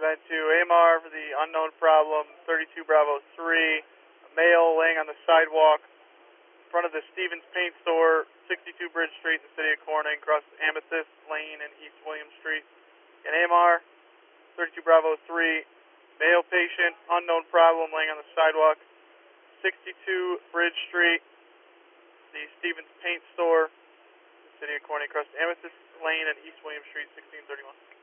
event to AMR for the unknown problem, 32 Bravo 3, a male laying on the sidewalk in front of the Stevens Paint Store, 62 Bridge Street in the city of Corning, across Amethyst Lane and East William Street. And AMR, 32 Bravo 3, male patient, unknown problem, laying on the sidewalk, 62 Bridge Street, the Stevens Paint Store, the city of Corning, across Amethyst Lane and East William Street, 1631.